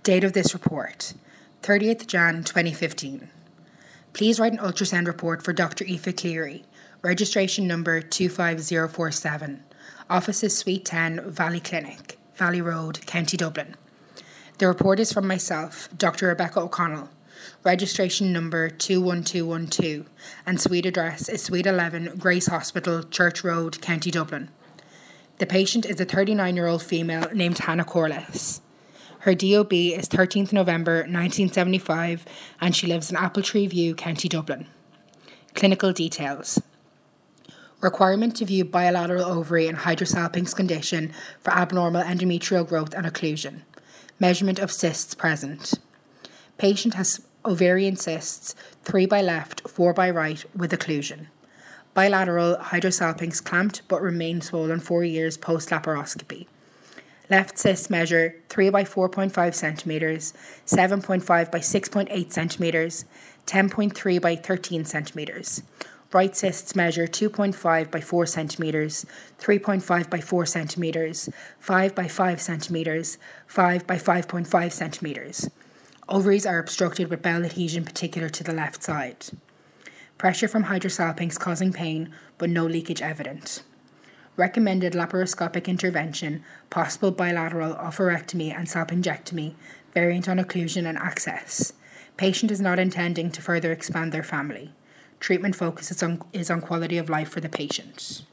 Date of this report, 30th Jan 2015. Please write an ultrasound report for Dr. Aoife Cleary, registration number 25047, offices Suite 10, Valley Clinic, Valley Road, County Dublin. The report is from myself, Dr. Rebecca O'Connell, registration number 21212, and suite address is Suite 11, Grace Hospital, Church Road, County Dublin. The patient is a 39-year-old female named Hannah Corliss. Her DOB is 13th November 1975 and she lives in Appletree View, County Dublin. Clinical details. Requirement to view bilateral ovary and hydrosalpinx condition for abnormal endometrial growth and occlusion. Measurement of cysts present. Patient has ovarian cysts, 3 by left, 4 by right, with occlusion. Bilateral hydrosalpinx clamped but remain swollen 4 years post-laparoscopy. Left cyst measure 3 by 4.5 centimetres, 7.5 by 6.8 centimetres, 10.3 by 13 centimetres. Right cysts measure 2.5 by 4 centimetres, 3.5 by 4 centimetres, 5 by 5 centimetres, 5 by 5.5 centimetres. Ovaries are obstructed with bowel adhesion particular to the left side. Pressure from hydrosalpinx causing pain, but no leakage evident. Recommended laparoscopic intervention, possible bilateral oophorectomy and salpingectomy, variant on occlusion and access. Patient is not intending to further expand their family. Treatment focus is on quality of life for the patient.